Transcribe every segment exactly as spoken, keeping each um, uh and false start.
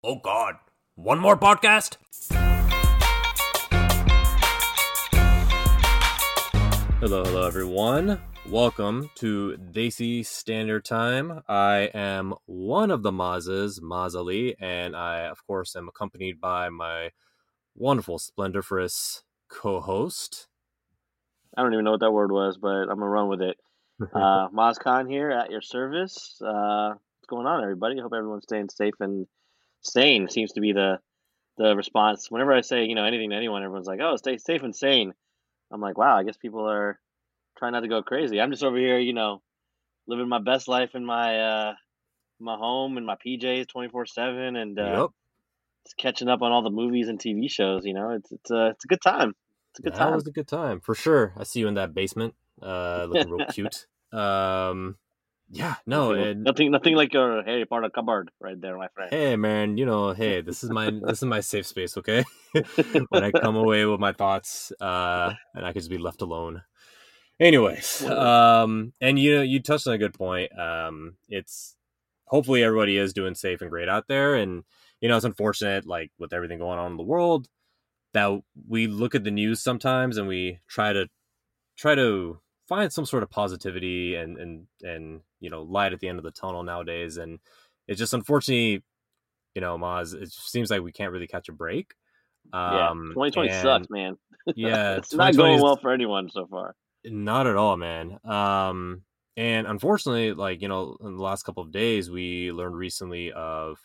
Oh God, one more podcast? Hello, hello everyone. Welcome to Desi Standard Time. I am one of the Mazes, Maz Ali, and I, of course, am accompanied by my wonderful, splendiferous co-host. I don't even know what that word was, but I'm gonna run with it. Uh, Maz Khan here at your service. Uh, what's going on, everybody? Hope everyone's staying safe and sane. Seems to be the the response. Whenever I say you know anything to anyone, everyone's like, "Oh, stay safe and sane." I'm like, "Wow, I guess people are trying not to go crazy." I'm just over here, you know, living my best life in my uh, my home and my P Js twenty-four seven, and uh, Yep. just catching up on all the movies and T V shows. You know, it's it's a it's a good time. It's a good That time. was a good time, for sure. I see you in that basement, uh, looking real cute. Um, yeah, no, nothing, and nothing, nothing like your Harry Potter cupboard right there, my friend. hey man, you know, hey, this is my this is my safe space, okay? When I come away with my thoughts, uh, and I can just be left alone. Anyways, um, and you know, you touched on a good point. Um, it's hopefully everybody is doing safe and great out there, and you know, it's unfortunate, like with everything going on in the world, that we look at the news sometimes and we try to try to find some sort of positivity and and and you know, light at the end of the tunnel nowadays, and it's just unfortunately, you know, Maz, it seems like we can't really catch a break. Yeah, Um, twenty twenty and sucks, man. yeah, It's not twenty twenty going is well for anyone so far. not at all, man. Um, and unfortunately, like, you know, in the last couple of days, we learned recently of,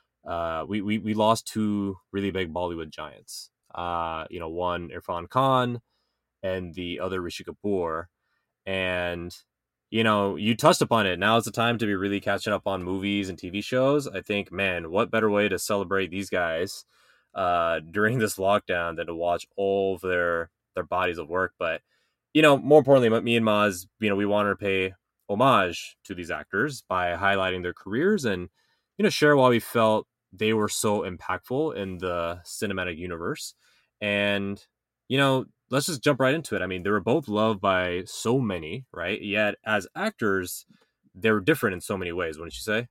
uh, we, we, we lost two really big Bollywood giants. Uh, you know, one Irfan Khan and the other Rishi Kapoor. And, you know, you touched upon it. Now is the time to be really catching up on movies and T V shows. I think, man, what better way to celebrate these guys uh, during this lockdown than to watch all of their their bodies of work. But, you know, more importantly, me and Maz, you know, we wanted to pay homage to these actors by highlighting their careers and, you know, share why we felt they were so impactful in the cinematic universe. And, you know, let's just jump right into it. I mean, they were both loved by so many, right? Yet as actors, they were different in so many ways, wouldn't you say?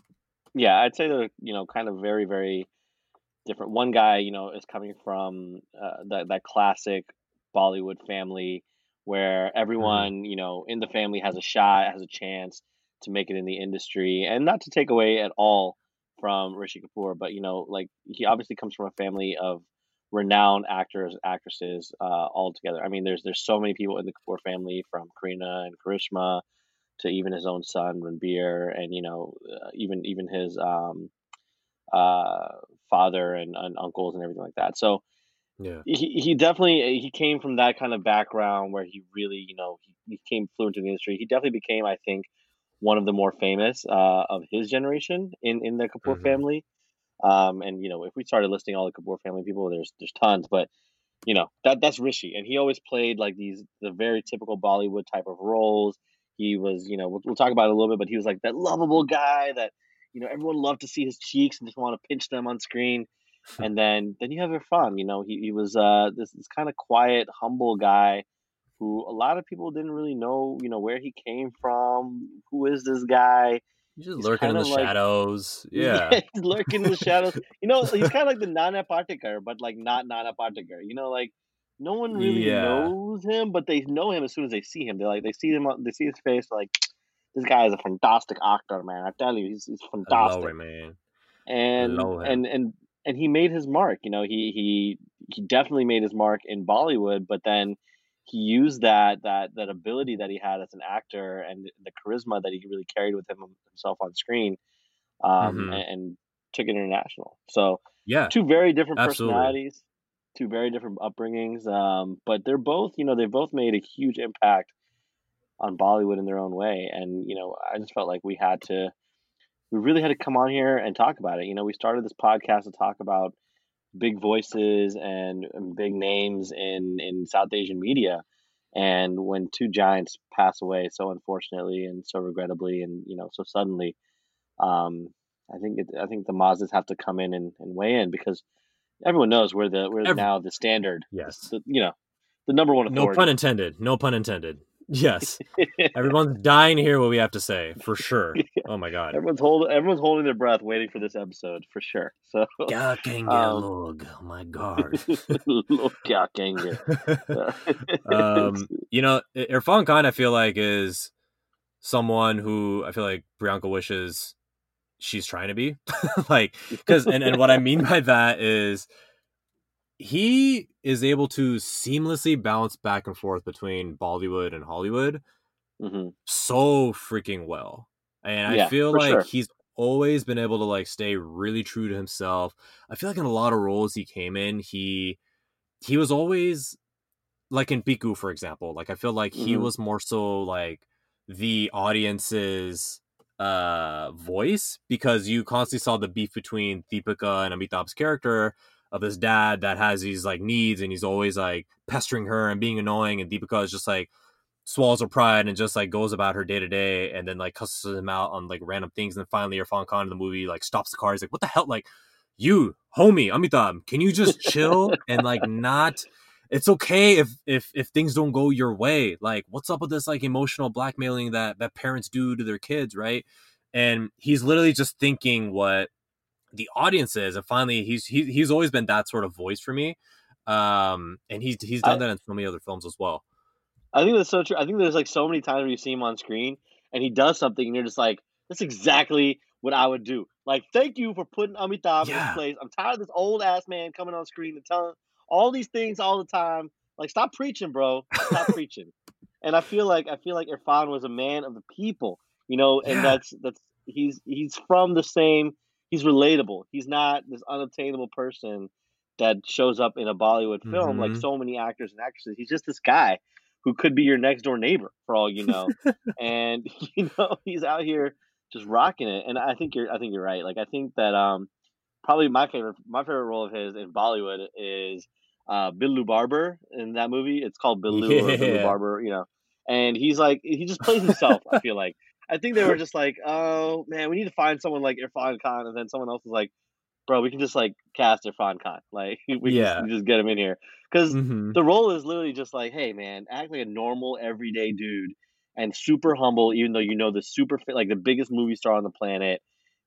Yeah, I'd say they're, you know, kind of very, very different. One guy, you know, is coming from uh, that that classic Bollywood family where Mm-hmm. everyone, you know, in the family has a shot, has a chance to make it in the industry, and not to take away at all from Rishi Kapoor, but you know, like he obviously comes from a family of renowned actors, actresses, uh, all together. I mean, there's there's so many people in the Kapoor family, from Kareena and Karishma to even his own son Ranbir, and you know, uh, even even his um uh, father and, and uncles and everything like that. So Yeah. he, he definitely he came from that kind of background where he really, you know, he he became fluent in the industry. He definitely became, I think, one of the more famous uh, of his generation in in the Kapoor Mm-hmm. family. Um, and you know, if we started listing all the Kapoor family people, there's there's tons, but you know that that's Rishi, and he always played like these the very typical Bollywood type of roles. He was, you know, we'll, we'll talk about it a little bit, but he was like that lovable guy that you know everyone loved to see his cheeks and just want to pinch them on screen. And then then you have Irfan. You know, he he was uh, this this kind of quiet, humble guy who a lot of people didn't really know. You know, where he came from. Who is this guy? He's just He's lurking kind in the of like shadows. Yeah. yeah, he's lurking in the shadows. You know, he's kind of like the Nana Patekar, but like not Nana Patekar. You know, like no one really Yeah. knows him, but they know him as soon as they see him. They're like they see him, on- they see his face, like this guy is a fantastic actor, man. I tell you, he's he's I love fantastic. it, man. I And love him. and and and he made his mark. You know, he he he definitely made his mark in Bollywood, but then he used that that that ability that he had as an actor and the charisma that he really carried with him himself on screen, um, Mm-hmm. and, and took it international. So, Yeah, two very different absolutely. personalities, two very different upbringings, um, but they're both, you know, they both made a huge impact on Bollywood in their own way. And you know, I just felt like we had to, we really had to come on here and talk about it. You know, we started this podcast to talk about big voices and, and big names in in South Asian media. And when two giants pass away so unfortunately and so regrettably, and you know, so suddenly, um, I think it, I think the Mazdas have to come in and, and weigh in because everyone knows we're the we're Every now the standard, the, yes. the you know the number one No pun authority. intended. No pun intended. Yes. Everyone's dying to hear what we have to say, for sure. Oh my god. Everyone's holding everyone's holding their breath waiting for this episode for sure. So, um, Log. Oh my god. Look out, Gengar. um, you know, I- Irfan Khan, I feel like, is someone who I feel like Priyanka wishes she's trying to be. Like, because, and, and what I mean by that is he is able to seamlessly bounce back and forth between Bollywood and Hollywood hmm so freaking well. And I Yeah, feel for like sure. he's always been able to like stay really true to himself. I feel like in a lot of roles he came in, he he was always like in Piku, for example. Like I feel like he hmm was more so like the audience's uh voice, because you constantly saw the beef between Deepika and Amitabh's character of his dad that has these like needs, and he's always like pestering her and being annoying, and Deepika is just like swallows her pride and just like goes about her day to day, and then like cusses him out on like random things. And then finally Irfan Khan in the movie like stops the car. He's like, what the hell? Like, you homie Amitabh, can you just chill and like not, it's okay if if if things don't go your way. Like, what's up with this like emotional blackmailing that that parents do to their kids, right? And he's literally just thinking what the audience is, and finally he's he, he's always been that sort of voice for me. Um and he's he's done I that in so many other films as well. I think that's so true. I think there's like so many times where you see him on screen and he does something and you're just like, that's exactly what I would do. Like, thank you for putting Amitabh in his Yeah. place. I'm tired of this old ass man coming on screen and telling all these things all the time. Like, stop preaching, bro. Stop preaching. And I feel like I feel like Irfan was a man of the people, you know, and Yeah. that's that's he's he's from the same. He's relatable. He's not this unobtainable person that shows up in a Bollywood film like Mm-hmm. so many actors and actresses. He's just this guy who could be your next door neighbor for all you know, and you know he's out here just rocking it. And I think you're I think you're right. Like I think that um probably my favorite my favorite role of his in Bollywood is uh, Billu Barber in that movie. It's called Billu or Billu Yeah. Barber, you know. And he's like he just plays himself. I feel like I think they were just like, oh man, we need to find someone like Irfan Khan, and then someone else was like, bro, we can just like cast Irfan Khan, like we can just, Yeah. just get him in here because Mm-hmm. the role is literally just like, hey man, act like a normal everyday dude and super humble, even though you know the super fit, like the biggest movie star on the planet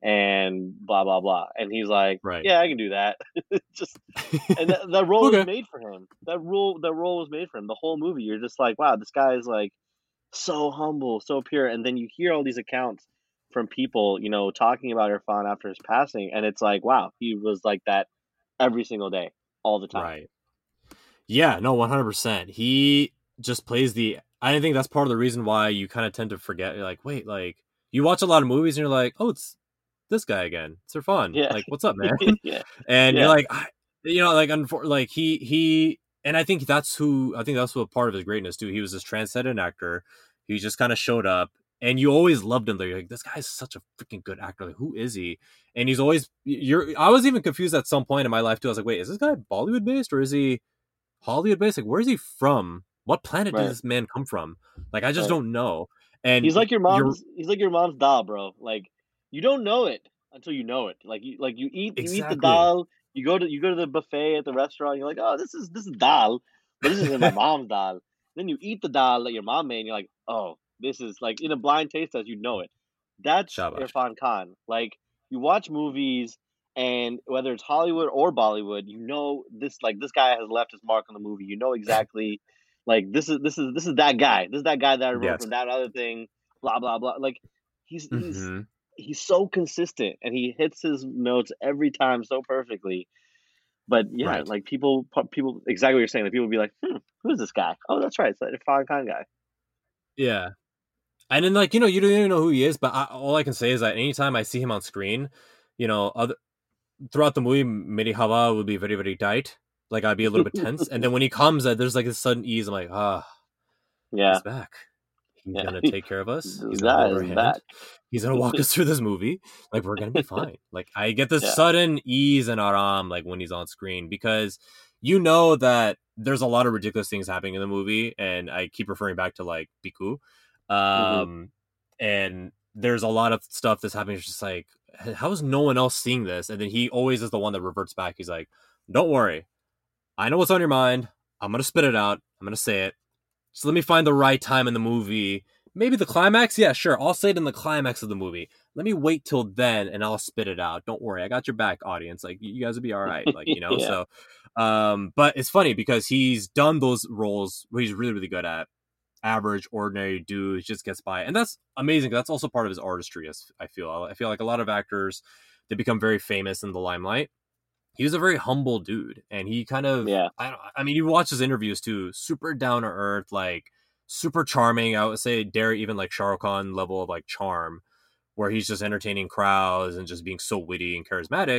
and blah blah blah. And he's like, Right. "Yeah, I can do that." Just and that, that role was Okay. made for him. That role, that role was made for him. The whole movie, you're just like, "Wow, this guy is like so humble, so pure." And then you hear all these accounts from people, you know, talking about Irfan after his passing, and it's like, "Wow, he was like that every single day, all the time." Right. Yeah, no, one hundred percent. He just plays the, I think that's part of the reason why you kind of tend to forget. You're like, wait, like, you watch a lot of movies and you're like, oh, it's this guy again. It's fun. Yeah, Like, what's up, man? yeah, And you're yeah. like, I, you know, like, unfor- like he, he, and I think that's who, I think that's what part of his greatness too. He was this transcendent actor. He just kind of showed up, and you always loved him. There, you're like, this guy's such a freaking good actor. Like, who is he? And he's always, you're, I was even confused at some point in my life too. I was like, wait, is this guy Bollywood based or is he Hollywood based? Like, where is he from? What planet did Right, this man come from? Like, I just right. don't know. And He's like your you're mom's. He's like your mom's dal, bro. Like you don't know it until you know it. Like you, like you eat, you eat the exactly. dal. You go to, you go to the buffet at the restaurant. You're like, oh, this is this is dal, but this isn't my mom's dal. Then you eat the dal that your mom made, and you're like, oh, this is like in a blind taste test. You know it. That's Shabash. Irfan Khan. Like you watch movies, and whether it's Hollywood or Bollywood, you know this. Like this guy has left his mark on the movie. You know exactly. Like this is this is this is that guy. This is that guy that I remember Yes. from that other thing. Blah blah blah. Like he's he's Mm-hmm. he's so consistent and he hits his notes every time so perfectly. But yeah, Right. like people people exactly what you're saying. Like people be like, hmm, who's this guy? Oh, that's right, it's that Irfan Khan guy. Yeah. And then, like, you know, you don't even know who he is, but I, all I can say is that anytime I see him on screen, you know, other throughout the movie, Meri Hawa will be very, very tight. Like, I'd be a little bit tense. And then when he comes, uh, there's like a sudden ease. I'm like, ah, Yeah, he's back. He's yeah. going to take care of us. This He's going to guy hold our is hand. back. He's going to walk us through this movie. Like, we're going to be fine. Like, I get this Yeah. sudden ease and aram, like, when he's on screen, because you know that there's a lot of ridiculous things happening in the movie. And I keep referring back to, like, Piku. hmm Um, and there's a lot of stuff that's happening. It's just like, how is no one else seeing this? And then he always is the one that reverts back. He's like, don't worry. I know what's on your mind. I'm going to spit it out. I'm going to say it. So let me find the right time in the movie. Maybe the climax? Yeah, sure. I'll say it in the climax of the movie. Let me wait till then and I'll spit it out. Don't worry. I got your back, audience. Like, you guys will be all right. Like, you know? Yeah. So, um, but it's funny because he's done those roles where he's really, really good at. Average, ordinary dude, just gets by. And that's amazing. That's also part of his artistry, as I feel. I feel like a lot of actors, they become very famous in the limelight. He was a very humble dude. And he kind of, Yeah. I, I mean, you watch his interviews too, super down to earth, like, super charming. I would say dare even like Shah Rukh Khan level of like charm, where he's just entertaining crowds and just being so witty and charismatic.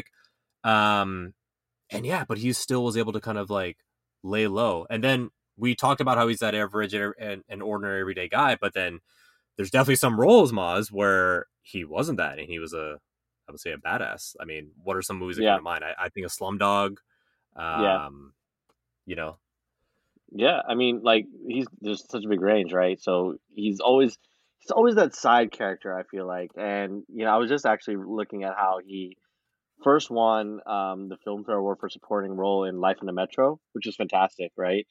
Um, and yeah, but he still was able to kind of like lay low. And then we talked about how he's that average and an ordinary everyday guy, but then there's definitely some roles, Maz, where he wasn't that, and he was a, I would say, a badass. I mean, what are some movies that Yeah. come to mind? I, I think of Slumdog. Um, Yeah. you know, Yeah, I mean, like he's there's such a big range, right? So he's always he's always that side character, I feel like. And you know, I was just actually looking at how he first won um, the Filmfare Award for supporting role in Life in the Metro, which is fantastic, right?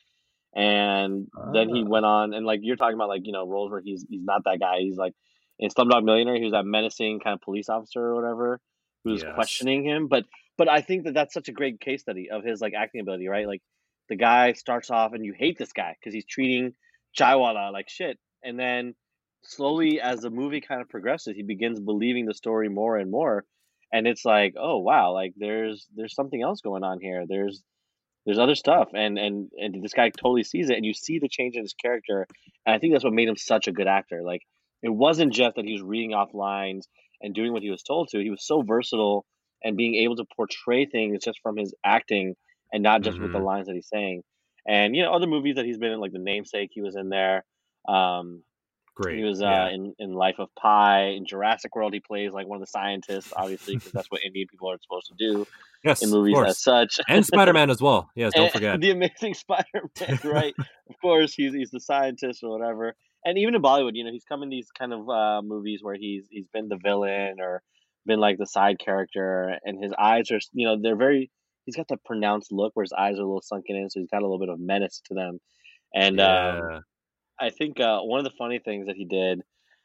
And then he ah, went on, and like you're talking about, like you know, roles where he's he's not that guy. He's like in Slumdog Millionaire, he was that menacing kind of police officer or whatever who's yes, questioning him. But but I think that that's such a great case study of his like acting ability, right? Like the guy starts off and you hate this guy because he's treating Chaiwala like shit, and then slowly as the movie kind of progresses, he begins believing the story more and more, and it's like, oh wow, like there's there's something else going on here. There's there's other stuff, and and and this guy totally sees it, and you see the change in his character, and I think that's what made him such a good actor. Like, it wasn't just that he was reading off lines and doing what he was told to. He was so versatile and being able to portray things just from his acting and not just with the mm-hmm. lines that he's saying. And you know, other movies that he's been in, like The Namesake, he was in there. Um, he Great, was uh, yeah, in in Life of Pi. In Jurassic World, he plays like one of the scientists, obviously, because that's what Indian people are supposed to do in yes, of movies as course, such. and Spider Man as well. Yes, don't And forget. the Amazing Spider-Man, right? Of course, he's he's the scientist or whatever. And even in Bollywood, you know, he's come in these kind of uh, movies where he's he's been the villain or been like the side character, and his eyes are, you know, they're very. He's got the pronounced look where his eyes are a little sunken in, so he's got a little bit of menace to them. And um, Yeah. I think uh, one of the funny things that he did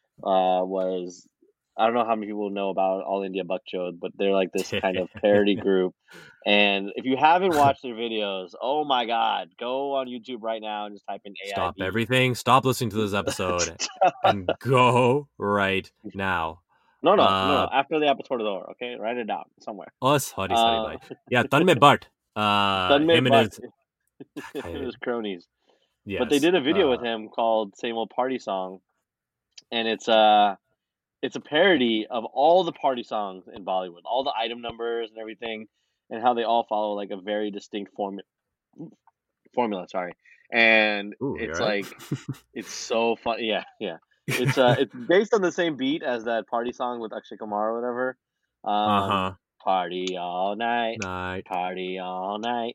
uh, was, I don't know how many people know about All India Bakchod, but they're like this kind of parody group. And if you haven't watched their videos, oh my God, go on YouTube right now and just type in Stop A I B. everything. Stop listening to this episode and go right now. no, no, no, Uh, no. After the episode door, okay? Write it down somewhere. oh, sorry, sorry, Uh, bhai. Yeah, Tanmay Bhatt. Uh, Tanmay him and Bhatt, his, him and his cronies. But they yes. did a video with Uh, him called Same Old Party Song. And it's uh it's a parody of all the party songs in Bollywood, all the item numbers and everything, and how they all follow like a very distinct form formula. Sorry, and ooh, you it's alright? like it's so fun. Yeah, yeah. It's uh it's based on the same beat as that party song with Akshay Kumar or whatever. Uh Um, huh. party all night, Night. party all night.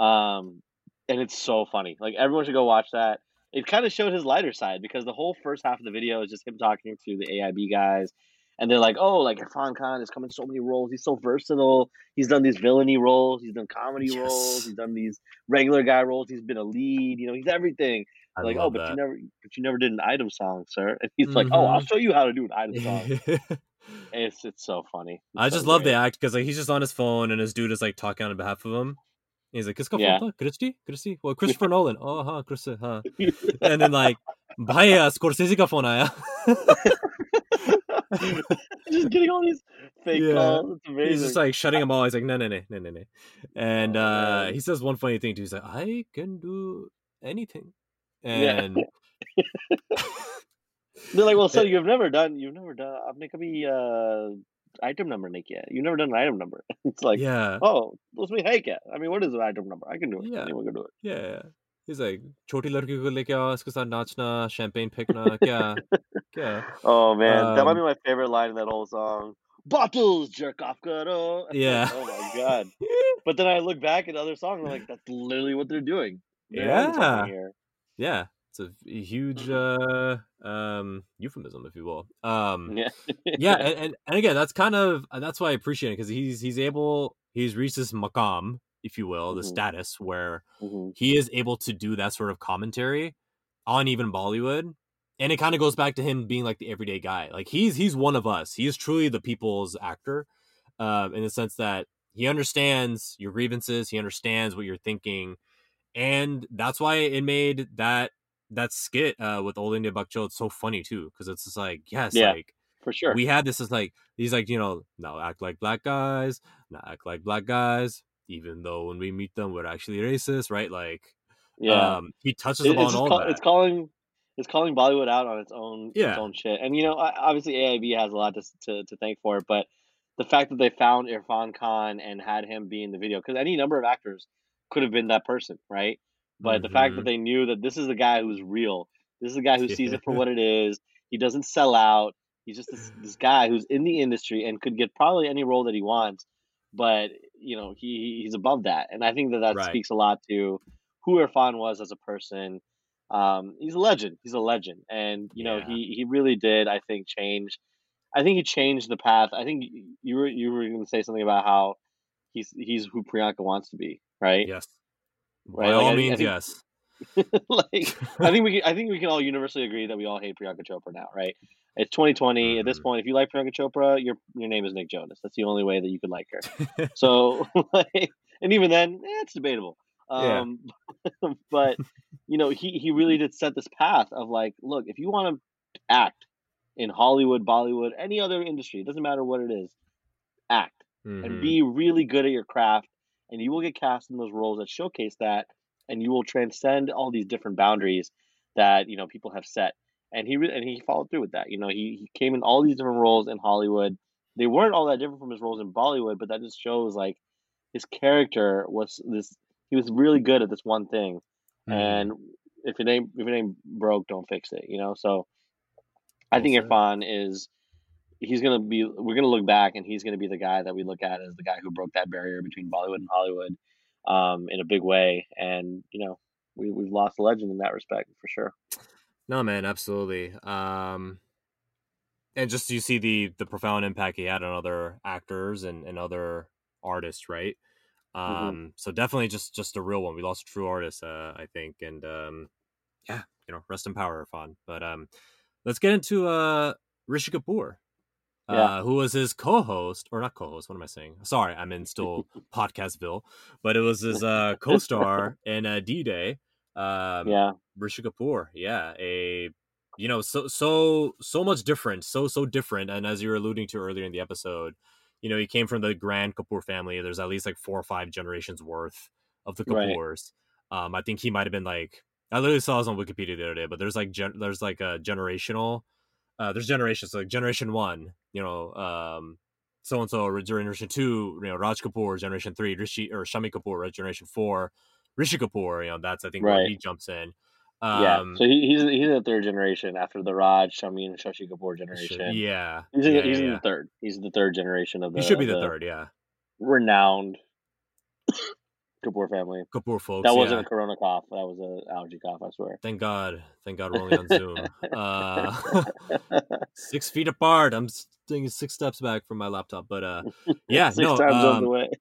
Um, and it's so funny. Like everyone should go watch that. It kind of showed his lighter side because the whole first half of the video is just him talking to the A I B guys, and they're like, "Oh, like Irfan Khan has come in so many roles. He's so versatile. He's done these villainy roles. He's done comedy roles. Yes. He's done these regular guy roles. He's been a lead. You know, he's everything." I Like, "Oh, love but you that. never, but you never did an item song, sir." And he's like, "Oh, I'll Mm show you how to do an item song." hmm. And it's it's so funny. I It's so just love the great. act because like he's just on his phone and his dude is like talking on behalf of him. He's like, "Kiska phone Yeah. tha? Christy? Christy? Well, Christopher Nolan. Oh, huh, Chris, huh." And then like, "Bhaiya, Scorsese ka phone aaya." Just getting all these fake Yeah. calls. It's He's just amazing. like shutting them all. He's like, no, no, no, no, no, no. And Oh uh, man. he says one funny thing too. He's like, I can do anything. Yeah. And They're like, well, so it, you've never done, you've never done, आपने कभी uh, item number नहीं किया. You've never done an item number. It's like, yeah, oh, उसमें है क्या? I mean, what is an item number? I can do it. yeah, Anyone can do yeah. He's like, छोटी लड़की को लेके आओ, उसके साथ नाचना, champagne फेंकना, क्या, it. क्या. Oh man, that might be Um, my favorite line in that whole song. Bottles jerk off karo. Like, yeah. oh my god. But then I look back at other songs, I'm like, that's literally what they're doing. They're onto something Yeah. here. Yeah. It's a huge uh, um, euphemism, if you will. Um, Yeah. yeah, and, and, and again, that's kind of that's why I appreciate it because he's he's able he's reached this maqam, if you will, the hmm status where hmm he is able to do that sort of commentary on even Bollywood. And it kind of goes back to him being like the everyday guy. Like he's he's one of us. He is truly the people's actor, uh, in the sense that he understands your grievances. He understands what you're thinking, and that's why it made that that skit uh, with Old India Bakchod so funny too, because it's just like yes, Yeah, like for sure. we had this as like he's like you know now act like black guys, now act like black guys, even though when we meet them we're actually racist, right? Like Yeah, um, he touches it, it's upon just all call, it's that. calling it's calling Bollywood out on its own its Yeah. own shit. And you know, I- obviously A I B has a lot to, s- to to thank for it, but the fact that they found Irfan Khan and had him be in the video, because any number of actors could have been that person, right? But the fact that Mm-hmm. they knew that this is the guy who's real, this is the guy who sees it for Yeah. what it is. He doesn't sell out. He's just this this guy who's in the industry and could get probably any role that he wants, but you know he he's above that, and I think that that Right. speaks a lot to who Irfan was as a person. Um, he's a legend. He's a legend, and you know Yeah. he he really did. I think change. I think he changed the path. I think y- you were you were going to say something about how he's he's who Priyanka wants to be, right? Yes. Right. By Like all I think I means, think yes. like I think we can, I think we can all universally agree that we all hate Priyanka Chopra now, right? It's twenty twenty. At this Mm-hmm. point, if you like Priyanka Chopra, your your name is Nick Jonas. That's the only way that you could like her. So, like, and even then, eh, it's debatable. Yeah. Um, but you know, he he really did set this path of like, look, if you want to act in Hollywood, Bollywood, any other industry, it doesn't matter what it is, act and Mm-hmm. be really good at your craft, and you will get cast in those roles that showcase that, and you will transcend all these different boundaries that you know people have set. And he re- and he followed through with that. You know, he he came in all these different roles in Hollywood. They weren't all that different from his roles in Bollywood, but that just shows like his character was this. He was really good at this one thing, Mm-hmm. and if it ain't if it ain't broke, don't fix it. You know, so I Well think said. Irfan is he's gonna be we're gonna look back and he's gonna be the guy that we look at as the guy who broke that barrier between Bollywood and Hollywood, um, in a big way. And you know, we we've lost a legend in that respect for sure. No, man, absolutely. Um, and just you see the the profound impact he had on other actors and, and other artists, right? Hmm. Um, so definitely just just a real one. We lost a true artist, uh, I think, and um, yeah, you know, rest in power, Irfan. But um, let's get into uh Rishi Kapoor, Yeah, uh, who was his co-host or not co-host. What am I saying? Sorry, I'm in still podcastville, but it was his uh co-star in uh, D-Day, um, yeah, Rishi Kapoor. Yeah, a you know so so so much different, so so different. And as you were alluding to earlier in the episode, you know, he came from the grand Kapoor family. There's at least like four or five generations worth of the right, Kapoors. Um, I think he might have been like I literally saw this on Wikipedia the other day, but there's like gen- there's like a generational uh, there's generations like generation one, you know, um, so and so, generation two, you know, Raj Kapoor, generation three, Rishi or Shami Kapoor, right? Generation four, Rishi Kapoor, you know, that's I think where right. he jumps in. Yeah, Um, so he, he's he's in the third generation after the Raj, Shamin, and Shashi Kapoor sh- generation. yeah, He's in the, yeah, yeah, he's in the yeah. third. He's the third generation of the He should be of the the third, yeah. renowned Kapoor family. Kapoor folks, That wasn't yeah. a corona cough. That was an allergy cough. I swear. Thank God, thank God, we're only on Zoom. Uh, six feet apart. I'm taking six steps back from my laptop, but uh, yeah, Six no, time zones um, away.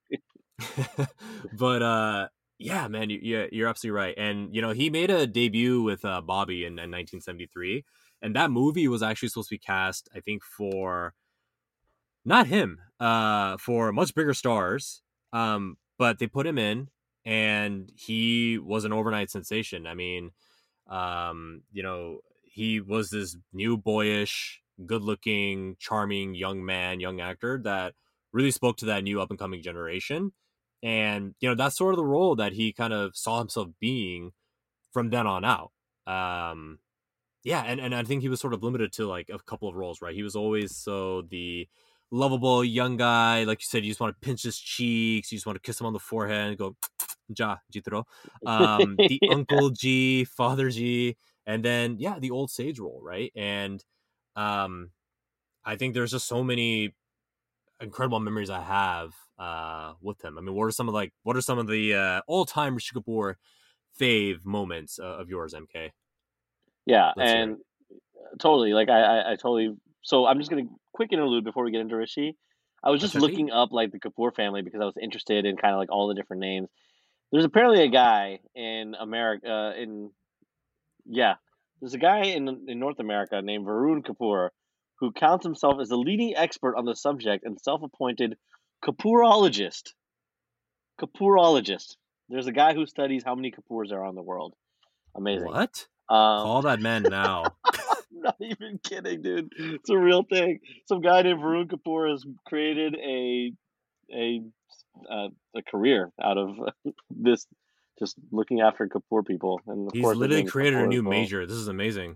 but uh yeah, man, you, you you're absolutely right. And you know, he made a debut with uh, Bobby in, in nineteen seventy-three, and that movie was actually supposed to be cast, I think, for not him, uh, for much bigger stars. Um, but they put him in, and he was an overnight sensation. I mean, um, you know, he was this new boyish, good-looking, charming young man, young actor that really spoke to that new up-and-coming generation. And you know, that's sort of the role that he kind of saw himself being from then on out. Um, yeah, and, and I think he was sort of limited to like a couple of roles, right? He was always so the lovable young guy, like you said, you just want to pinch his cheeks, you just want to kiss him on the forehead and go ja jitro. Um, the Uncle G, Father G, and then yeah, the old sage role, right? And um, I think there's just so many incredible memories I have uh with him. I mean, what are some of like what are some of the uh, all time Rishi Kapoor fave moments uh, of yours, M K? Yeah, Let's hear and it. totally. Like I, I, I totally. So I'm just gonna quick interlude before we get into Rishi. I was just Acha ji? looking up like the Kapoor family because I was interested in kind of like all the different names. There's apparently a guy in America. Uh, in yeah. There's a guy in in North America named Varun Kapoor who counts himself as a leading expert on the subject and self-appointed Kapoorologist. Kapoorologist. There's a guy who studies how many Kapoors there are in the world. Amazing. What? Um, Call that man now. I'm not even kidding, dude. It's a real thing. Some guy named Varun Kapoor has created a a uh, a career out of this, just looking after Kapoor people, and of He's course his literally name is created a Kapoor as new well. major. This is amazing.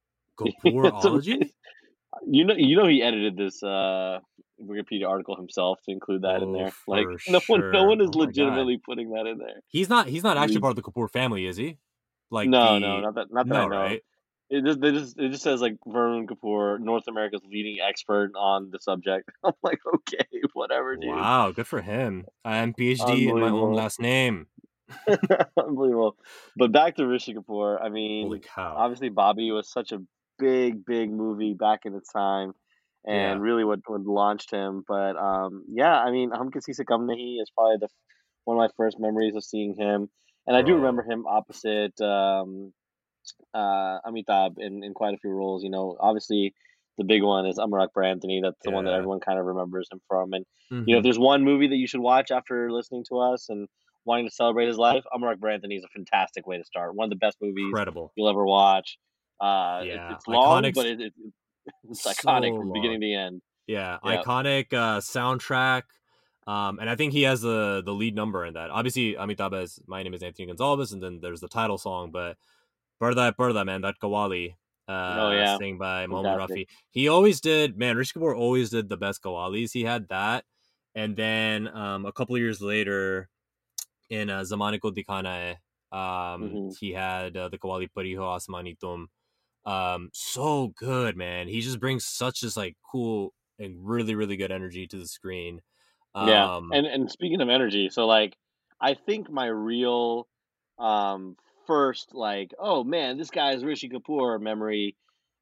It's Kapoorology? amazing. You know, you know, he edited this uh, Wikipedia article himself to include that in Oh, there. Like, for no one, no sure. one is Oh my god. legitimately putting that in there. He's not he's not actually We, part of the Kapoor family, is he? Like no, no, the not that, not that I no, know of. right? It just, they just, it just says like Varun Kapoor, North America's leading expert on the subject. I'm like, okay, whatever, dude. Wow, good for him. I am PhD in my own Unbelievable. last name. Unbelievable. But back to Rishi Kapoor. I Holy mean, cow. obviously Bobby was such a big, big movie back in its time, and Yeah, really what what launched him. But um, yeah, I mean, Hum Kisi Se Kam Nahi is probably the one of my first memories of seeing him, and I do remember bro. him opposite um, uh, Amitabh in in quite a few roles. You know, obviously the big one is Amarak Anthony. That's the one that Yeah. everyone kind of remembers him from. And you know, if Mm-hmm. there's one movie that you should watch after listening to us and wanting to celebrate his life, Amarak Anthony is a fantastic way to start. One of the best movies Incredible. you'll ever watch. Uh, it, Yeah. it's long, Iconic, but it, it, it's iconic so from beginning long. to end. Yeah, Yeah. iconic uh, soundtrack. Um, and I think he has the the lead number in that. Obviously, Amitabh is My Name is Anthony Gonzalez, and then there's the title song, but Parda Parda, man, that Kawali, Oh uh, yeah, sang by Mohammad fantastic. Rafi. He always did, man, Rishi Kapoor always did the best Kawalis. He had that. And then um, a couple of years later, in uh, Zamane Ko Dikhana Hai, um, Hmm. he had uh, the Kawali Pari Ho Asmani Tum. Um, so good, man. He just brings such this like cool and really, really good energy to the screen. Yeah, Um, and and speaking of energy, so like, I think my real, um, first like, oh man, this guy is Rishi Kapoor memory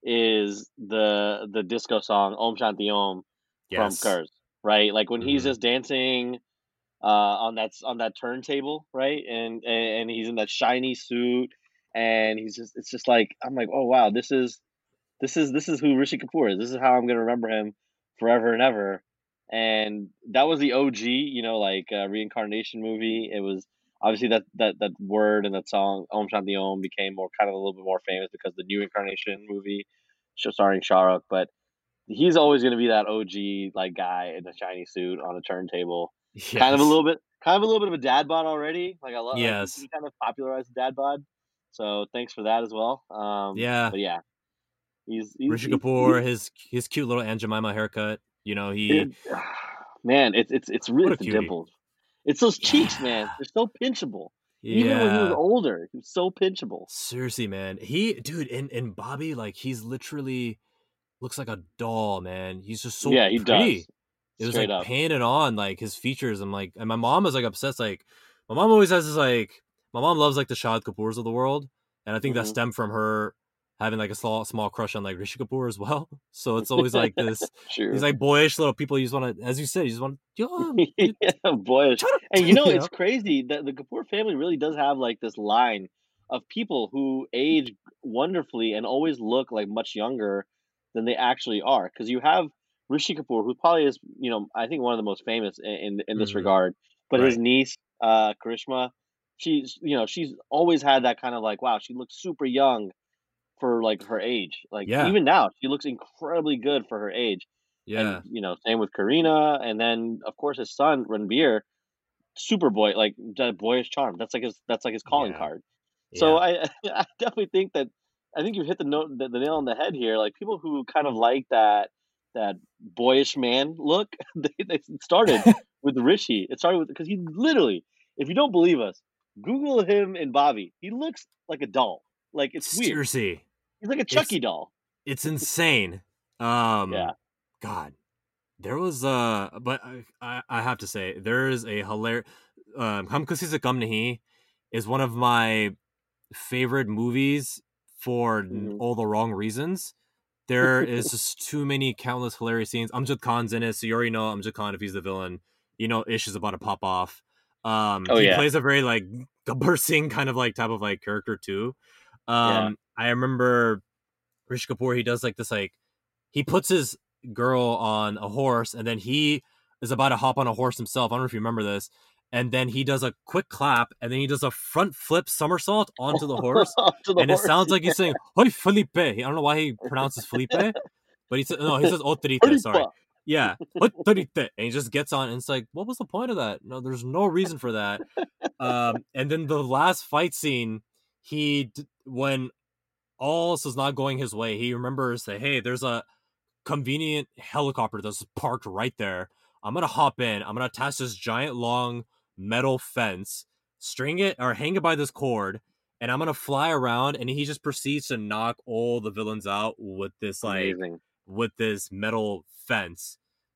is the the disco song Om Shanti Om from yes. Curse, right? Like when he's Mm-hmm. just dancing uh on that on that turntable, right? And and, and he's in that shiny suit, and he's just it's just like I'm like, oh wow, this is this is this is who Rishi Kapoor is. This is how I'm gonna remember him forever and ever. And that was the O G, you know, like uh, reincarnation movie. It was obviously that that that word and that song Om Shanti Om became more kind of a little bit more famous because the new incarnation movie, sh- starring Shah Rukh. But he's always gonna be that O G like guy in a shiny suit on a turntable. Kind of a Yes. little bit, kind of a little bit of a dad bod already. Like I love, like he, Yes. he kind of popularized the dad bod. So thanks for that as well. Um, Yeah. but yeah, He's he's Rishi he's, he's Kapoor, his his cute little Aunt Jemima haircut. You know, he it, man, it's it's it's really what a it's the cutie. dimples. It's those cheeks, man. Yeah. They're so pinchable. Even when he was Yeah. older, he was so pinchable. Seriously, man. He dude, and, and Bobby, like he's literally looks like a doll, man. He's just so Yeah, he does. pretty. It was Straight like up. painted on like his features. I'm like, and my mom was like obsessed. Like, my mom always has this like, my mom loves like the Shahid Kapoors of the world, and I think that Hmm. stemmed from her having like a small small crush on like Rishi Kapoor as well. So it's always like this. These Sure. like boyish little people. You just want to, as you said, you just want to, yo, you, Yeah, boyish. shut up, And you know, you it's know? crazy that the Kapoor family really does have like this line of people who age wonderfully and always look like much younger than they actually are. Because you have Rishi Kapoor, who probably is, you know, I think one of the most famous in in, in this Mm-hmm. regard. But his Right. niece, uh, Karishma, she's, you know, she's always had that kind of like, wow, she looks super young for like her age. Like Yeah. even now, she looks incredibly good for her age. And Yeah. you know, same with Karina, and then of course his son Ranbir, super boy, like the boyish charm. That's like his that's like his calling Yeah. card. So Yeah. I I definitely think that I think you've hit the note the, the nail on the head here. Like people who kind of like that that boyish man look, they, they started with Rishi. It started with because he literally, if you don't believe us, Google him and Bobby. He looks like a doll. Like it's weird. Seriously, He's like a it's Chucky doll. it's insane. Yeah. Um, God, there was uh, but I I, I have to say there is a hilarious. Um, Hum Kasi Se Kam Nahi is one of my favorite movies for Hmm. all the wrong reasons. There is just too many countless hilarious scenes. Amjad Khan's in it, so you already know Amjad Khan if he's the villain. You know Ish is about to pop off. Um, Oh he yeah. plays a very like Gabbar Singh kind of like type of like character too. Yeah. Um, I remember Rishi Kapoor, he does like this, like he puts his girl on a horse and then he is about to hop on a horse himself. I don't know if you remember this. And then he does a quick clap and then he does a front flip somersault onto the horse. to the And it horse. sounds like he's saying, Hoi Felipe. I don't know why he pronounces Felipe, but he says, no, he says Otrite, sorry. Yeah, Otrite. And he just gets on and it's like, what was the point of that? No, there's no reason for that. Um, and then the last fight scene, he, when all else is not going his way, he remembers that, hey, there's a convenient helicopter that's parked right there. I'm gonna hop in. I'm gonna attach this giant long metal fence, string it or hang it by this cord, and I'm gonna fly around. And he just proceeds to knock all the villains out with this like Amazing. with this metal fence,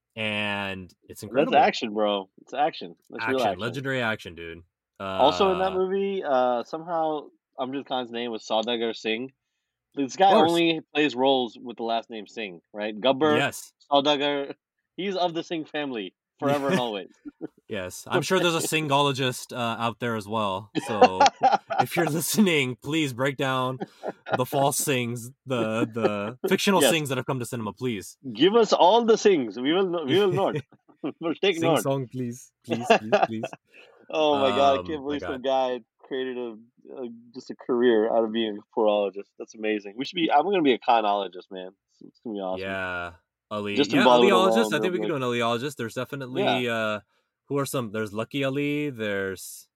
and it's incredible. That's action, bro. It's action. That's action, real action. Legendary action, dude. Uh, also in that movie, uh, somehow Amjad Khan's name was Saudagar Singh. This guy only plays roles with the last name Singh, right? Gabbar, yes, Saudagar. He's of the Singh family forever and always. Yes, I'm sure there's a Singhologist uh, out there as well. So if you're listening, please break down the false Sings, the the fictional yes. Sings that have come to cinema. Please give us all the Sings. We will we will not. We'll take Sing note. song, please, please, please, please. Oh my god! Um, I can't believe some guy created a, a just a career out of being a Kapoorologist. That's amazing. We should be. I'm going to be a Khanologist, man. It's, it's gonna be awesome. Yeah. Ali, just yeah, Aliologist. I think we could do an Aliologist. There's definitely yeah. uh who are some there's Lucky Ali, there's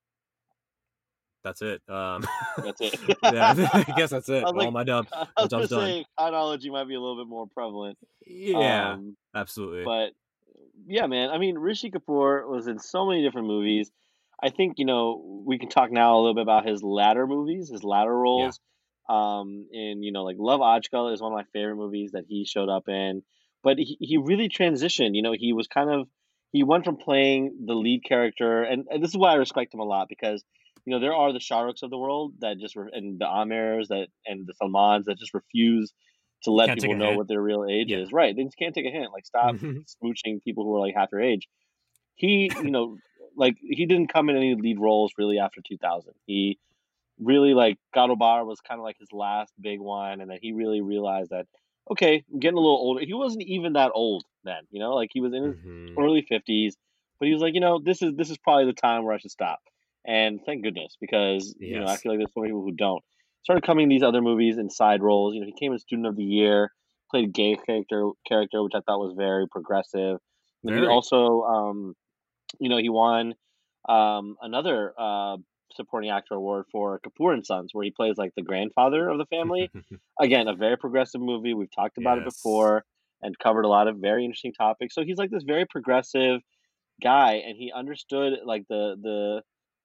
that's it. Um That's it. Yeah, I guess that's it. I was All like, my dub. I was gonna say Khanology might be a little bit more prevalent. Yeah, um, absolutely. But yeah, man, I mean Rishi Kapoor was in so many different movies. I think, you know, we can talk now a little bit about his latter movies, his latter roles. Yeah. Um and you know, like Love Ajkal is one of my favorite movies that he showed up in. But he, he really transitioned. You know, he was kind of he went from playing the lead character, and, and this is why I respect him a lot, because you know there are the Shah Rukhs of the world that just re- and the Amirs that and the Salmans that just refuse to let can't people know hint. what their real age yeah. is. Right? They just can't take a hint. Like stop smooching people who are like half your age. He, you know, like he didn't come in any lead roles really after two thousand. He really like Garobar was kind of like his last big one, and then he really realized that. Okay, I'm getting a little older. He wasn't even that old then, you know, like he was in his mm-hmm. early fifties, but he was like, you know, this is this is probably the time where I should stop. And thank goodness, because yes. you know, I feel like there's so many people who don't. Started coming these other movies in side roles. You know, he came as Student of the Year, played a gay character character, which I thought was very progressive. Very. He also, um, you know, he won um, another uh, supporting actor award for Kapoor and Sons, where he plays like the grandfather of the family. Again, a very progressive movie. We've talked about yes. it before and covered a lot of very interesting topics. So he's like this very progressive guy, and he understood like the the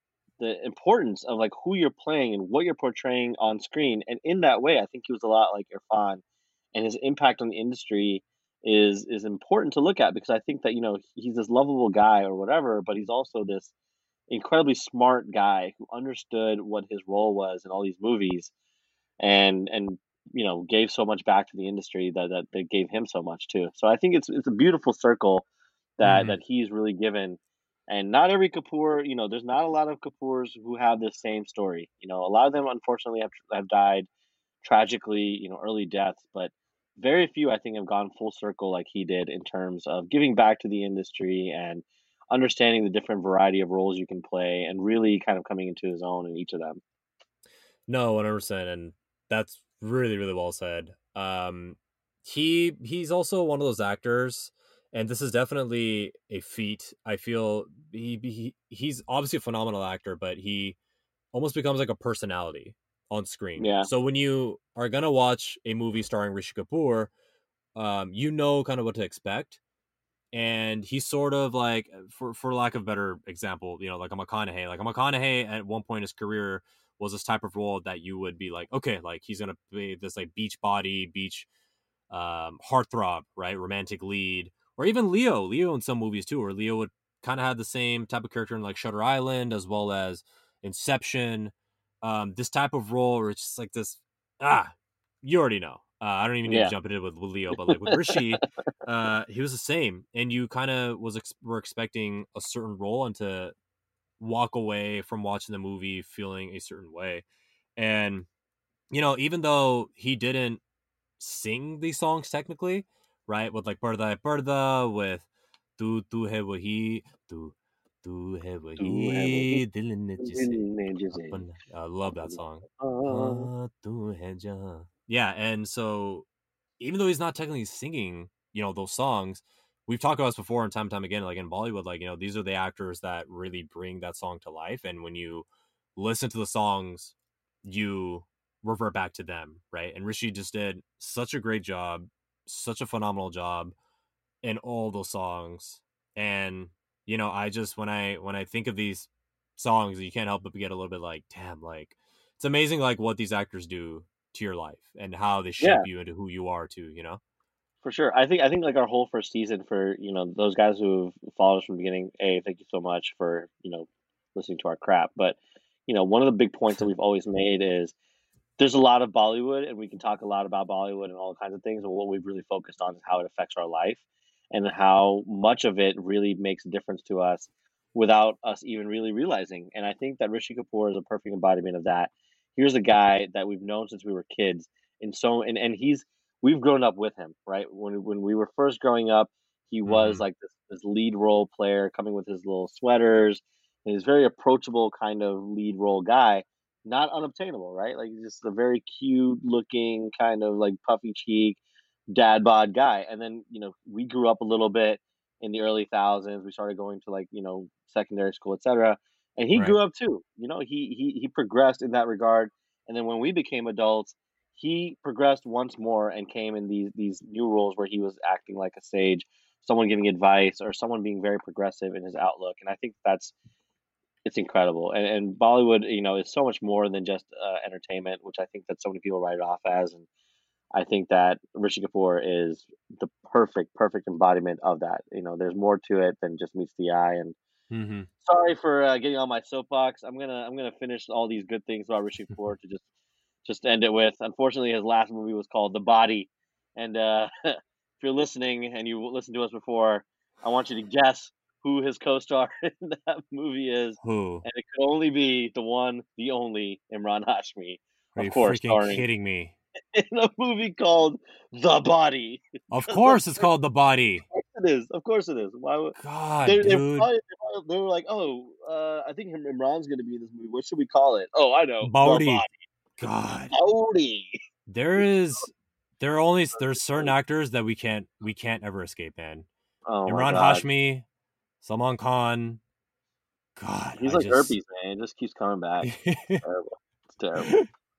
the importance of like who you're playing and what you're portraying on screen. And in that way, I think he was a lot like Irfan, and his impact on the industry is is important to look at, because I think that, you know, he's this lovable guy or whatever, but he's also this incredibly smart guy who understood what his role was in all these movies, and and you know gave so much back to the industry that that, that gave him so much too. So I think it's it's a beautiful circle that mm. that he's really given. And not every Kapoor, you know, there's not a lot of Kapoors who have this same story. You know, a lot of them unfortunately have have died tragically, you know, early deaths, but very few I think have gone full circle like he did in terms of giving back to the industry and understanding the different variety of roles you can play and really kind of coming into his own in each of them. No, one hundred percent, and that's really, really well said. Um, he he's also one of those actors, and this is definitely a feat. I feel he, he he's obviously a phenomenal actor, but he almost becomes like a personality on screen. Yeah. So when you are gonna watch a movie starring Rishi Kapoor, um, you know kind of what to expect. And he's sort of like, for for lack of a better example, you know, like a McConaughey. Like a McConaughey at one point in his career was this type of role that you would be like, okay, like he's gonna be this like beach body, beach um, heartthrob, right, romantic lead, or even Leo. Leo in some movies too, where Leo would kind of have the same type of character in like Shutter Island as well as Inception. Um, this type of role where it's just like this, ah, you already know. Uh, I don't even need yeah. to jump into it with, with Leo, but like with Rishi, uh, he was the same, and you kind of was ex- were expecting a certain role and to walk away from watching the movie feeling a certain way. And you know, even though he didn't sing these songs technically, right? With like Parda Parda, with Tu Tu Hai Wahi, Tu Tu Hai Do have a Wahi, Dil Ne Jise hit. Apna. I love that song. Uh, Haan Tu Hai Jahan. Yeah, and so even though he's not technically singing, you know, those songs, we've talked about this before and time and time again, like in Bollywood, like, you know, these are the actors that really bring that song to life. And when you listen to the songs, you revert back to them, right? And Rishi just did such a great job, such a phenomenal job in all those songs. And, you know, I just, when I, when I think of these songs, you can't help but get a little bit like, damn, like, it's amazing, like, what these actors do to your life and how they shape yeah, you into who you are too, you know? for sure. I think I think like our whole first season for you know those guys who've followed us from the beginning. A, thank you so much for you know listening to our crap. But you know one of the big points that we've always made is there's a lot of Bollywood, and we can talk a lot about Bollywood and all kinds of things. But what we've really focused on is how it affects our life and how much of it really makes a difference to us without us even really realizing. And I think that Rishi Kapoor is a perfect embodiment of that. Here's a guy that we've known since we were kids, and so and, and he's we've grown up with him, right? When when we were first growing up, he was Mm-hmm. like this, this lead role player coming with his little sweaters, and he's very approachable kind of lead role guy, not unobtainable, right? Like he's just a very cute looking kind of like puffy cheek dad bod guy. And then, you know, we grew up a little bit in the early thousands. We started going to like, you know, secondary school, et cetera. And he Right. grew up too. You know, he he he progressed in that regard. And then when we became adults, he progressed once more and came in these these new roles where he was acting like a sage, someone giving advice or someone being very progressive in his outlook. And I think that's it's incredible. And, and Bollywood, you know, is so much more than just uh, entertainment, which I think that so many people write it off as. And I think that Rishi Kapoor is the perfect, perfect embodiment of that. You know, there's more to it than just meets the eye. And Mm-hmm. sorry for uh, getting on my soapbox. I'm gonna, I'm gonna finish all these good things about Rishi Kapoor to just, just end it with. Unfortunately, his last movie was called The Body. And uh, if you're listening and you listened to us before, I want you to guess who his co-star in that movie is, Who? and it could only be the one, the only Imran Hashmi, Are of you course, freaking starring kidding me? in a movie called The Body. Of Because of course it's called The Body. course it is. Of course it is. Why would God, they? They dude. probably, they probably they were like, oh, uh, I think Im- Imran's going to be in this movie. What should we call it? Oh, I know, The Body. Body. God. Body. There is there are only there's certain actors that we can't we can't ever escape, man. Oh my Imran God, Hashmi, Salman Khan. God, he's I like just herpes, man. It just keeps coming back. Terrible. It's terrible.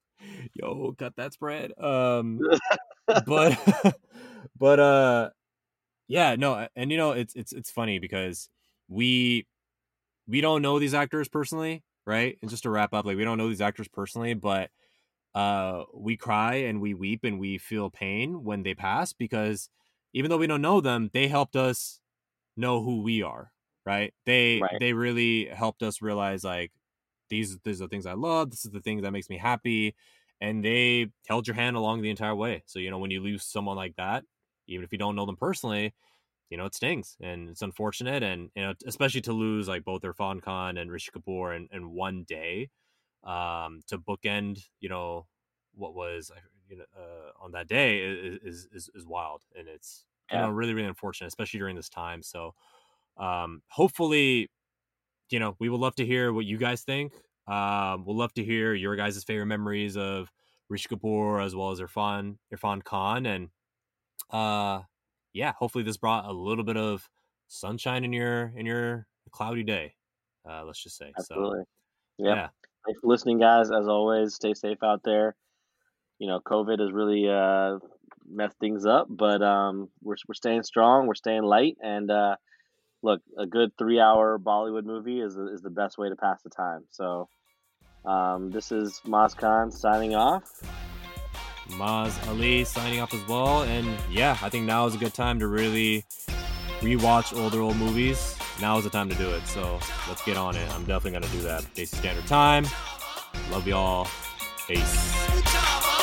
yo, cut that spread. Um but but uh yeah, no, and you know, it's it's it's funny because we we don't know these actors personally, right? And just to wrap up, like we don't know these actors personally, but uh we cry and we weep and we feel pain when they pass because even though we don't know them, they helped us know who we are, right? They Right. they really helped us realize like these these are the things I love, this is the things that makes me happy, and they held your hand along the entire way. So you know when you lose someone like that, even if you don't know them personally, you know, it stings and it's unfortunate. And, you know, especially to lose like both Irfan Khan and Rishi Kapoor in, in one day, um, to bookend, you know, what was, you know, uh, on that day is, is, is wild. And it's, you Yeah. know, really, really unfortunate, especially during this time. So, um, hopefully, you know, we would love to hear what you guys think. Um, we'll love to hear your guys' favorite memories of Rishi Kapoor as well as Irfan, Irfan Khan. And, uh yeah, hopefully this brought a little bit of sunshine in your in your cloudy day, uh let's just say. So Absolutely. Yep. yeah. Thanks for listening, guys. As always, stay safe out there. You know, COVID has really uh, messed things up, but um, we're we're staying strong. We're staying light, and uh, look, a good three-hour Bollywood movie is is the best way to pass the time. So, um, this is Maz Khan signing off. Maz Ali signing off as well. And yeah, I think now is a good time to really rewatch older old movies. Now is the time to do it, so let's get on it. I'm definitely gonna do that. Basic Standard Time. Love y'all. Peace.